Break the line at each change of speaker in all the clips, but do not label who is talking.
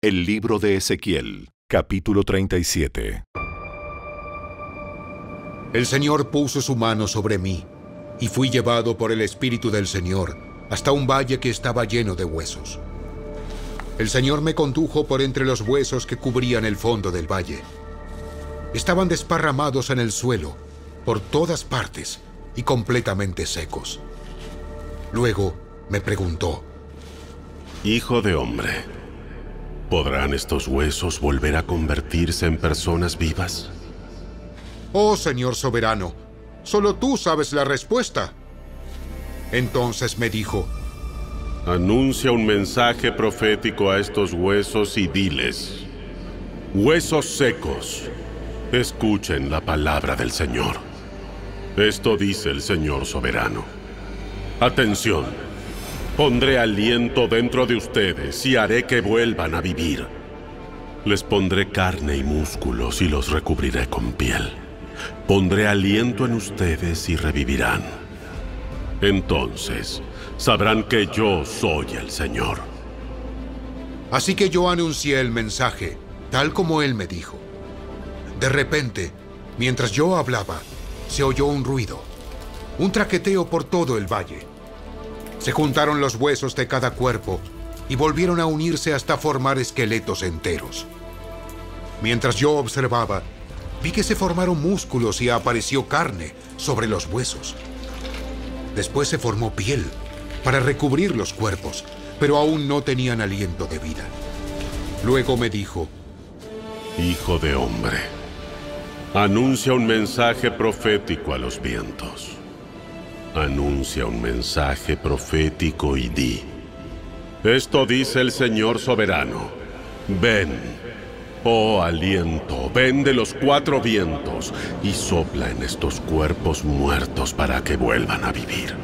El libro de Ezequiel, capítulo 37.
El Señor puso su mano sobre mí, y fui llevado por el Espíritu del Señor hasta un valle que estaba lleno de huesos. El Señor me condujo por entre los huesos que cubrían el fondo del valle. Estaban desparramados en el suelo, por todas partes, y completamente secos. Luego me preguntó:
Hijo de hombre, ¿podrán estos huesos volver a convertirse en personas vivas?
Oh, Señor soberano, solo tú sabes la respuesta. Entonces me dijo:
Anuncia un mensaje profético a estos huesos y diles: huesos secos, escuchen la palabra del Señor. Esto dice el Señor soberano. Atención, pondré aliento dentro de ustedes y haré que vuelvan a vivir. Les pondré carne y músculos y los recubriré con piel. Pondré aliento en ustedes y revivirán. Entonces sabrán que yo soy el Señor.
Así que yo anuncié el mensaje, tal como él me dijo. De repente, mientras yo hablaba, se oyó un ruido, un traqueteo por todo el valle. Se juntaron los huesos de cada cuerpo y volvieron a unirse hasta formar esqueletos enteros. Mientras yo observaba, vi que se formaron músculos y apareció carne sobre los huesos. Después se formó piel para recubrir los cuerpos, pero aún no tenían aliento de vida. Luego me dijo:
Hijo de hombre, anuncia un mensaje profético a los vientos. Anuncia un mensaje profético y di: esto dice el Señor soberano. Ven, oh aliento, ven de los cuatro vientos y sopla en estos cuerpos muertos para que vuelvan a vivir.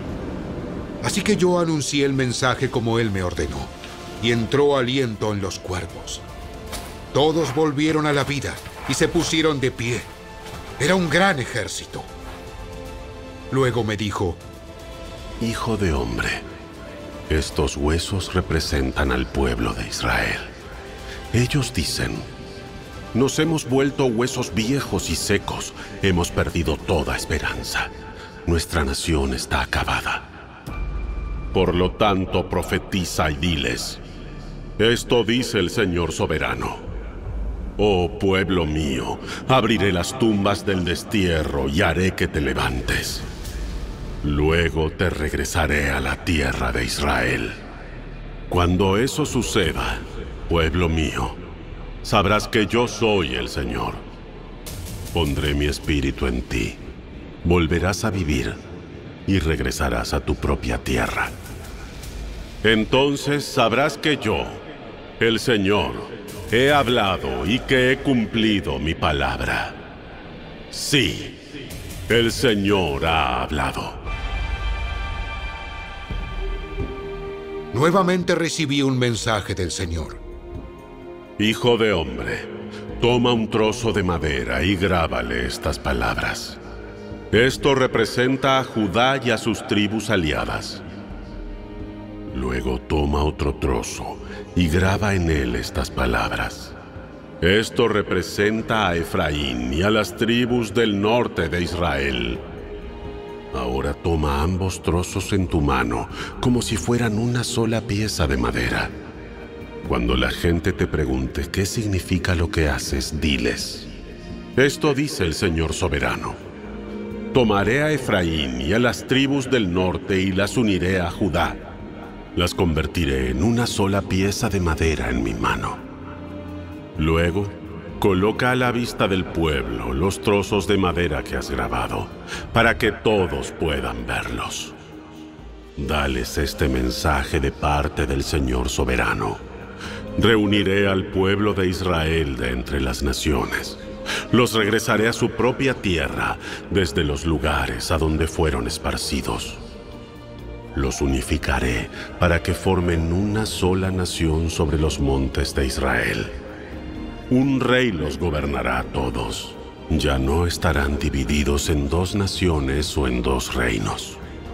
Así que yo anuncié el mensaje como él me ordenó, y entró aliento en los cuerpos. Todos volvieron a la vida y se pusieron de pie. Era un gran ejército. Luego me dijo:
Hijo de hombre, estos huesos representan al pueblo de Israel. Ellos dicen: nos hemos vuelto huesos viejos y secos, hemos perdido toda esperanza. Nuestra nación está acabada. Por lo tanto, profetiza y diles: esto dice el Señor soberano. Oh pueblo mío, abriré las tumbas del destierro y haré que te levantes. Luego te regresaré a la tierra de Israel. Cuando eso suceda, pueblo mío, sabrás que yo soy el Señor. Pondré mi espíritu en ti, volverás a vivir y regresarás a tu propia tierra. Entonces sabrás que yo, el Señor, he hablado y que he cumplido mi palabra. Sí, el Señor ha hablado.
Nuevamente recibí un mensaje del Señor.
Hijo de hombre, toma un trozo de madera y grábale estas palabras. Esto representa a Judá y a sus tribus aliadas. Luego toma otro trozo y graba en él estas palabras. Esto representa a Efraín y a las tribus del norte de Israel. Ahora toma ambos trozos en tu mano, como si fueran una sola pieza de madera. Cuando la gente te pregunte qué significa lo que haces, diles: esto dice el Señor soberano. Tomaré a Efraín y a las tribus del norte y las uniré a Judá. Las convertiré en una sola pieza de madera en mi mano. Luego, coloca a la vista del pueblo los trozos de madera que has grabado, para que todos puedan verlos. Dales este mensaje de parte del Señor soberano. Reuniré al pueblo de Israel de entre las naciones. Los regresaré a su propia tierra, desde los lugares a donde fueron esparcidos. Los unificaré para que formen una sola nación sobre los montes de Israel. Un rey los gobernará a todos. Ya no estarán divididos en dos naciones o en dos reinos.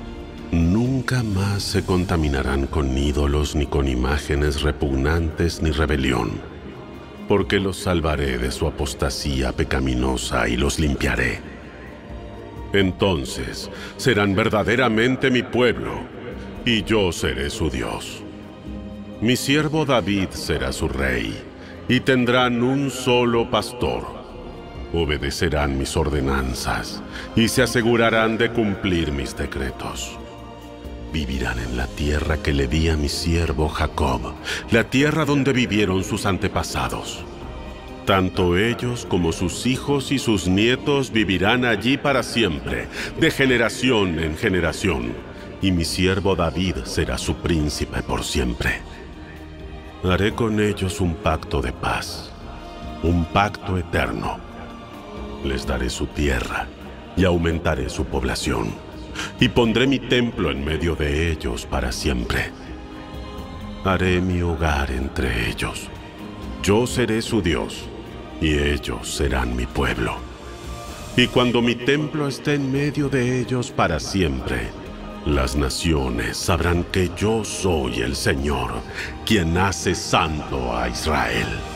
Nunca más se contaminarán con ídolos, ni con imágenes repugnantes, ni rebelión, porque los salvaré de su apostasía pecaminosa y los limpiaré. Entonces serán verdaderamente mi pueblo, y yo seré su Dios. Mi siervo David será su rey, y tendrán un solo pastor. Obedecerán mis ordenanzas, y se asegurarán de cumplir mis decretos. Vivirán en la tierra que le di a mi siervo Jacob, la tierra donde vivieron sus antepasados. Tanto ellos como sus hijos y sus nietos vivirán allí para siempre, de generación en generación, y mi siervo David será su príncipe por siempre. Haré con ellos un pacto de paz, un pacto eterno. Les daré su tierra y aumentaré su población, y pondré mi templo en medio de ellos para siempre. Haré mi hogar entre ellos. Yo seré su Dios, y ellos serán mi pueblo. Y cuando mi templo esté en medio de ellos para siempre, las naciones sabrán que yo soy el Señor, quien hace santo a Israel.